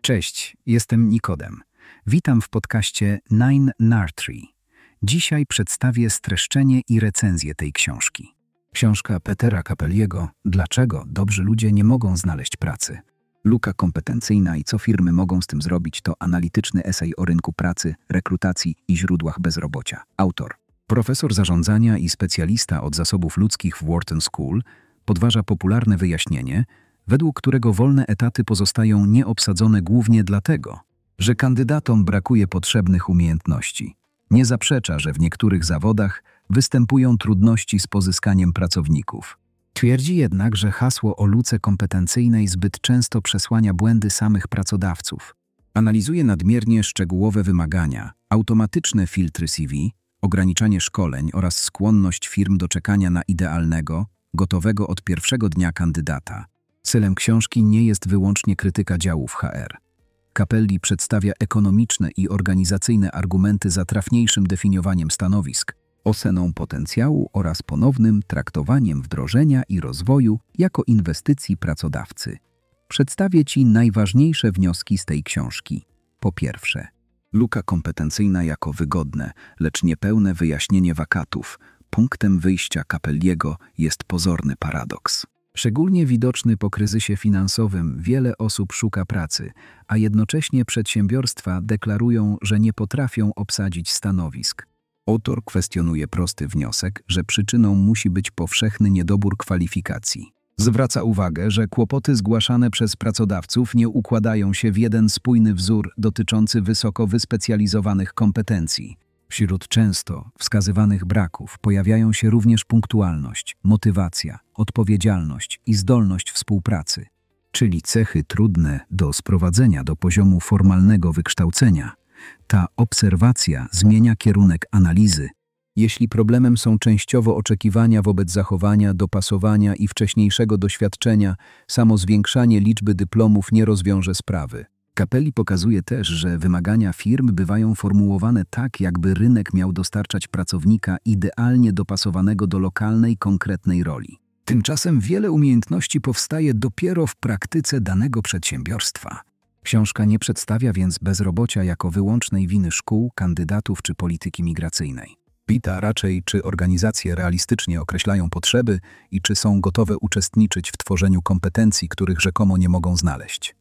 Cześć, jestem Nikodem. Witam w podcaście Nine Nartree. Dzisiaj przedstawię streszczenie i recenzję tej książki. Książka Petera Capelliego „Dlaczego dobrzy ludzie nie mogą znaleźć pracy?” Luka kompetencyjna i co firmy mogą z tym zrobić to analityczny esej o rynku pracy, rekrutacji i źródłach bezrobocia. Autor, profesor zarządzania i specjalista od zasobów ludzkich w Wharton School, podważa popularne wyjaśnienie, według którego wolne etaty pozostają nieobsadzone głównie dlatego, że kandydatom brakuje potrzebnych umiejętności. Nie zaprzecza, że w niektórych zawodach występują trudności z pozyskaniem pracowników. Twierdzi jednak, że hasło o luce kompetencyjnej zbyt często przesłania błędy samych pracodawców. Analizuje nadmiernie szczegółowe wymagania, automatyczne filtry CV, ograniczanie szkoleń oraz skłonność firm do czekania na idealnego, gotowego od pierwszego dnia kandydata. Celem książki nie jest wyłącznie krytyka działów HR. Capelli przedstawia ekonomiczne i organizacyjne argumenty za trafniejszym definiowaniem stanowisk, oceną potencjału oraz ponownym traktowaniem wdrożenia i rozwoju jako inwestycji pracodawcy. Przedstawię Ci najważniejsze wnioski z tej książki. Po pierwsze, luka kompetencyjna jako wygodne, lecz niepełne wyjaśnienie wakatów. Punktem wyjścia Capelliego jest pozorny paradoks. Szczególnie widoczny po kryzysie finansowym wiele osób szuka pracy, a jednocześnie przedsiębiorstwa deklarują, że nie potrafią obsadzić stanowisk. Autor kwestionuje prosty wniosek, że przyczyną musi być powszechny niedobór kwalifikacji. Zwraca uwagę, że kłopoty zgłaszane przez pracodawców nie układają się w jeden spójny wzór dotyczący wysoko wyspecjalizowanych kompetencji. Wśród często wskazywanych braków pojawiają się również punktualność, motywacja, odpowiedzialność i zdolność współpracy, czyli cechy trudne do sprowadzenia do poziomu formalnego wykształcenia. Ta obserwacja zmienia kierunek analizy. Jeśli problemem są częściowo oczekiwania wobec zachowania, dopasowania i wcześniejszego doświadczenia, samo zwiększanie liczby dyplomów nie rozwiąże sprawy. Capelli pokazuje też, że wymagania firm bywają formułowane tak, jakby rynek miał dostarczać pracownika idealnie dopasowanego do lokalnej, konkretnej roli. Tymczasem wiele umiejętności powstaje dopiero w praktyce danego przedsiębiorstwa. Książka nie przedstawia więc bezrobocia jako wyłącznej winy szkół, kandydatów czy polityki migracyjnej. Pyta raczej, czy organizacje realistycznie określają potrzeby i czy są gotowe uczestniczyć w tworzeniu kompetencji, których rzekomo nie mogą znaleźć.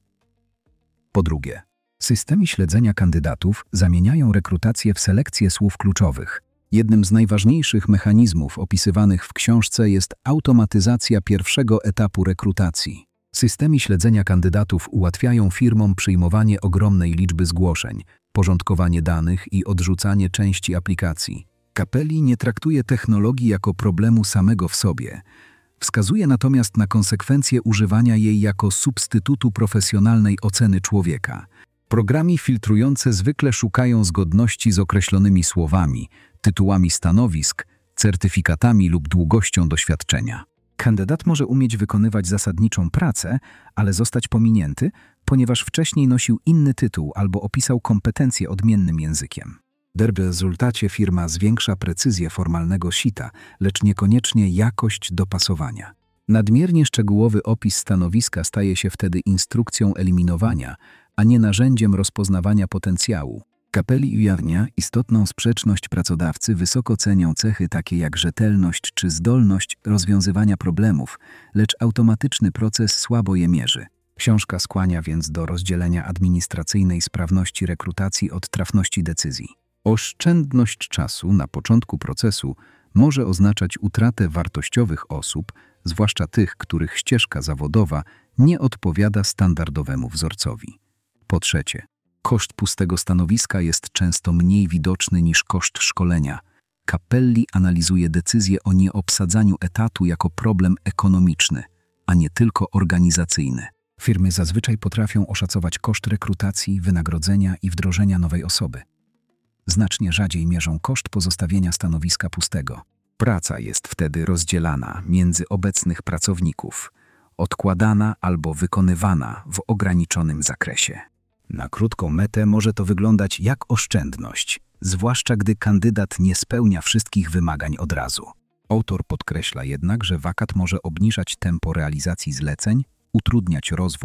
Po drugie, systemy śledzenia kandydatów zamieniają rekrutację w selekcję słów kluczowych. Jednym z najważniejszych mechanizmów opisywanych w książce jest automatyzacja pierwszego etapu rekrutacji. Systemy śledzenia kandydatów ułatwiają firmom przyjmowanie ogromnej liczby zgłoszeń, porządkowanie danych i odrzucanie części aplikacji. Capelli nie traktuje technologii jako problemu samego w sobie. Wskazuje natomiast na konsekwencje używania jej jako substytutu profesjonalnej oceny człowieka. Programy filtrujące zwykle szukają zgodności z określonymi słowami, tytułami stanowisk, certyfikatami lub długością doświadczenia. Kandydat może umieć wykonywać zasadniczą pracę, ale zostać pominięty, ponieważ wcześniej nosił inny tytuł albo opisał kompetencje odmiennym językiem. W rezultacie firma zwiększa precyzję formalnego sita, lecz niekoniecznie jakość dopasowania. Nadmiernie szczegółowy opis stanowiska staje się wtedy instrukcją eliminowania, a nie narzędziem rozpoznawania potencjału. Capelli ujawnia istotną sprzeczność. Pracodawcy wysoko cenią cechy takie jak rzetelność czy zdolność rozwiązywania problemów, lecz automatyczny proces słabo je mierzy. Książka skłania więc do rozdzielenia administracyjnej sprawności rekrutacji od trafności decyzji. Oszczędność czasu na początku procesu może oznaczać utratę wartościowych osób, zwłaszcza tych, których ścieżka zawodowa nie odpowiada standardowemu wzorcowi. Po trzecie, koszt pustego stanowiska jest często mniej widoczny niż koszt szkolenia. Capelli analizuje decyzję o nieobsadzaniu etatu jako problem ekonomiczny, a nie tylko organizacyjny. Firmy zazwyczaj potrafią oszacować koszt rekrutacji, wynagrodzenia i wdrożenia nowej osoby. Znacznie rzadziej mierzą koszt pozostawienia stanowiska pustego. Praca jest wtedy rozdzielana między obecnych pracowników, odkładana albo wykonywana w ograniczonym zakresie. Na krótką metę może to wyglądać jak oszczędność, zwłaszcza gdy kandydat nie spełnia wszystkich wymagań od razu. Autor podkreśla jednak, że wakat może obniżać tempo realizacji zleceń, utrudniać rozwój,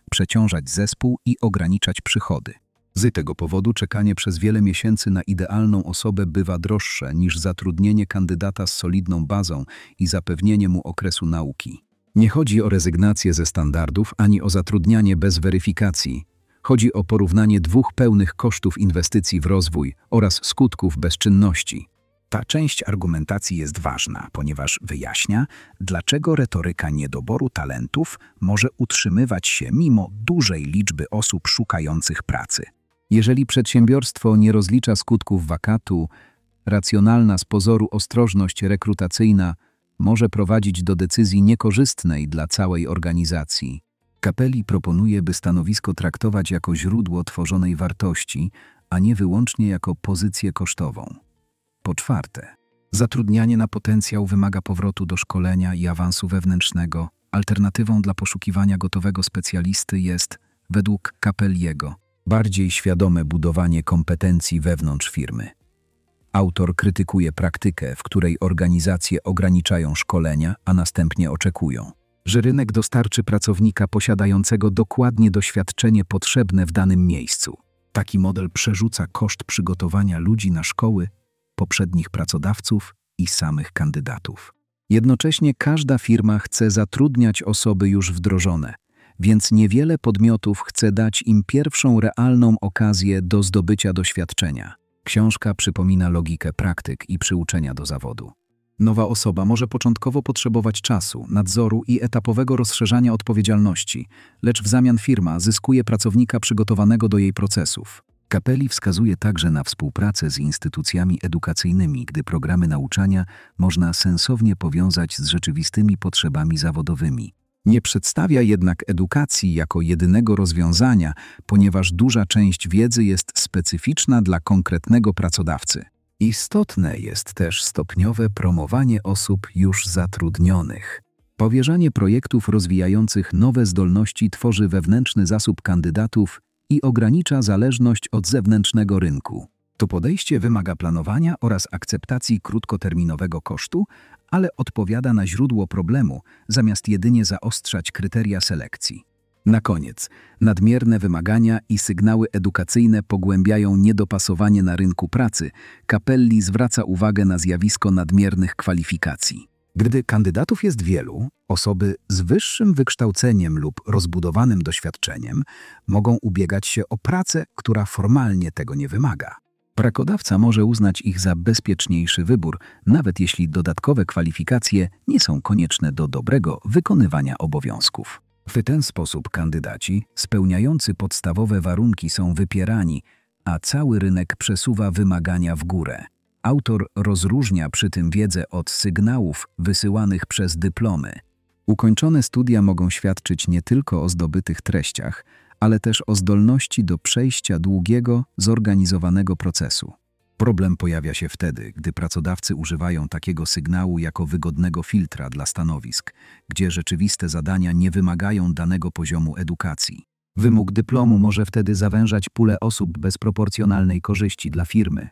przeciążać zespół i ograniczać przychody. Z tego powodu czekanie przez wiele miesięcy na idealną osobę bywa droższe niż zatrudnienie kandydata z solidną bazą i zapewnienie mu okresu nauki. Nie chodzi o rezygnację ze standardów ani o zatrudnianie bez weryfikacji. Chodzi o porównanie dwóch pełnych kosztów inwestycji w rozwój oraz skutków bezczynności. Ta część argumentacji jest ważna, ponieważ wyjaśnia, dlaczego retoryka niedoboru talentów może utrzymywać się mimo dużej liczby osób szukających pracy. Jeżeli przedsiębiorstwo nie rozlicza skutków wakatu, racjonalna z pozoru ostrożność rekrutacyjna może prowadzić do decyzji niekorzystnej dla całej organizacji. Capelli proponuje, by stanowisko traktować jako źródło tworzonej wartości, a nie wyłącznie jako pozycję kosztową. Po czwarte, zatrudnianie na potencjał wymaga powrotu do szkolenia i awansu wewnętrznego. Alternatywą dla poszukiwania gotowego specjalisty jest, według Capelliego, bardziej świadome budowanie kompetencji wewnątrz firmy. Autor krytykuje praktykę, w której organizacje ograniczają szkolenia, a następnie oczekują, że rynek dostarczy pracownika posiadającego dokładnie doświadczenie potrzebne w danym miejscu. Taki model przerzuca koszt przygotowania ludzi na szkoły, poprzednich pracodawców i samych kandydatów. Jednocześnie każda firma chce zatrudniać osoby już wdrożone, więc niewiele podmiotów chce dać im pierwszą realną okazję do zdobycia doświadczenia. Książka przypomina logikę praktyk i przyuczenia do zawodu. Nowa osoba może początkowo potrzebować czasu, nadzoru i etapowego rozszerzania odpowiedzialności, lecz w zamian firma zyskuje pracownika przygotowanego do jej procesów. Capelli wskazuje także na współpracę z instytucjami edukacyjnymi, gdy programy nauczania można sensownie powiązać z rzeczywistymi potrzebami zawodowymi. Nie przedstawia jednak edukacji jako jedynego rozwiązania, ponieważ duża część wiedzy jest specyficzna dla konkretnego pracodawcy. Istotne jest też stopniowe promowanie osób już zatrudnionych. Powierzanie projektów rozwijających nowe zdolności tworzy wewnętrzny zasób kandydatów i ogranicza zależność od zewnętrznego rynku. To podejście wymaga planowania oraz akceptacji krótkoterminowego kosztu, ale odpowiada na źródło problemu, zamiast jedynie zaostrzać kryteria selekcji. Na koniec, nadmierne wymagania i sygnały edukacyjne pogłębiają niedopasowanie na rynku pracy. Capelli zwraca uwagę na zjawisko nadmiernych kwalifikacji. Gdy kandydatów jest wielu, osoby z wyższym wykształceniem lub rozbudowanym doświadczeniem mogą ubiegać się o pracę, która formalnie tego nie wymaga. Pracodawca może uznać ich za bezpieczniejszy wybór, nawet jeśli dodatkowe kwalifikacje nie są konieczne do dobrego wykonywania obowiązków. W ten sposób kandydaci spełniający podstawowe warunki są wypierani, a cały rynek przesuwa wymagania w górę. Autor rozróżnia przy tym wiedzę od sygnałów wysyłanych przez dyplomy. Ukończone studia mogą świadczyć nie tylko o zdobytych treściach, ale też o zdolności do przejścia długiego, zorganizowanego procesu. Problem pojawia się wtedy, gdy pracodawcy używają takiego sygnału jako wygodnego filtra dla stanowisk, gdzie rzeczywiste zadania nie wymagają danego poziomu edukacji. Wymóg dyplomu może wtedy zawężać pulę osób bez proporcjonalnej korzyści dla firmy.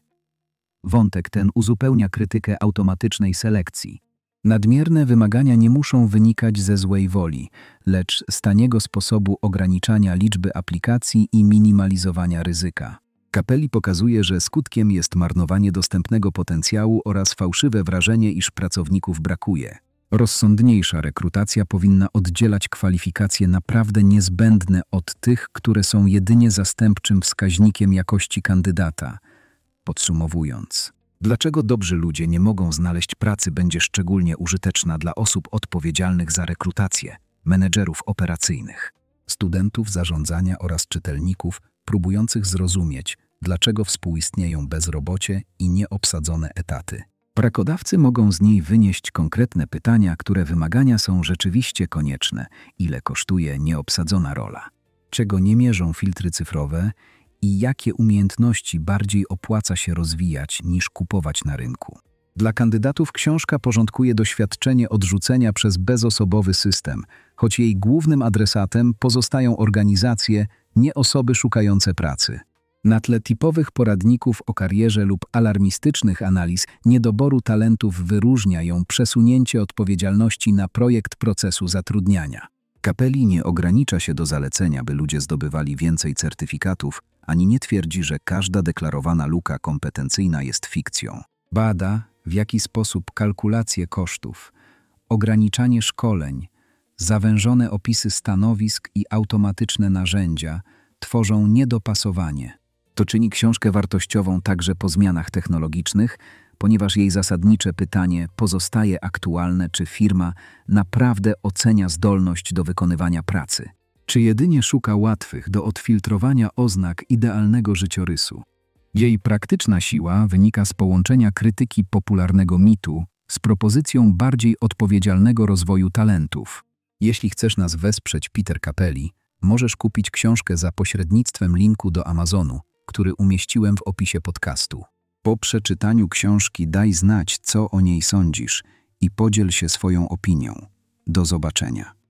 Wątek ten uzupełnia krytykę automatycznej selekcji. Nadmierne wymagania nie muszą wynikać ze złej woli, lecz z taniego sposobu ograniczania liczby aplikacji i minimalizowania ryzyka. Capelli pokazuje, że skutkiem jest marnowanie dostępnego potencjału oraz fałszywe wrażenie, iż pracowników brakuje. Rozsądniejsza rekrutacja powinna oddzielać kwalifikacje naprawdę niezbędne od tych, które są jedynie zastępczym wskaźnikiem jakości kandydata. Podsumowując, dlaczego dobrzy ludzie nie mogą znaleźć pracy będzie szczególnie użyteczna dla osób odpowiedzialnych za rekrutację, menedżerów operacyjnych, studentów zarządzania oraz czytelników próbujących zrozumieć, dlaczego współistnieją bezrobocie i nieobsadzone etaty. Pracodawcy mogą z niej wynieść konkretne pytania, które wymagania są rzeczywiście konieczne, ile kosztuje nieobsadzona rola, czego nie mierzą filtry cyfrowe i jakie umiejętności bardziej opłaca się rozwijać niż kupować na rynku. Dla kandydatów książka porządkuje doświadczenie odrzucenia przez bezosobowy system, choć jej głównym adresatem pozostają organizacje, nie osoby szukające pracy. Na tle typowych poradników o karierze lub alarmistycznych analiz niedoboru talentów wyróżnia ją przesunięcie odpowiedzialności na projekt procesu zatrudniania. Capelli nie ogranicza się do zalecenia, by ludzie zdobywali więcej certyfikatów, ani nie twierdzi, że każda deklarowana luka kompetencyjna jest fikcją. Bada, w jaki sposób kalkulacje kosztów, ograniczanie szkoleń, zawężone opisy stanowisk i automatyczne narzędzia tworzą niedopasowanie. To czyni książkę wartościową także po zmianach technologicznych, ponieważ jej zasadnicze pytanie pozostaje aktualne, czy firma naprawdę ocenia zdolność do wykonywania pracy, czy jedynie szuka łatwych do odfiltrowania oznak idealnego życiorysu. Jej praktyczna siła wynika z połączenia krytyki popularnego mitu z propozycją bardziej odpowiedzialnego rozwoju talentów. Jeśli chcesz nas wesprzeć, Peter Capelli, możesz kupić książkę za pośrednictwem linku do Amazonu, który umieściłem w opisie podcastu. Po przeczytaniu książki daj znać, co o niej sądzisz i podziel się swoją opinią. Do zobaczenia.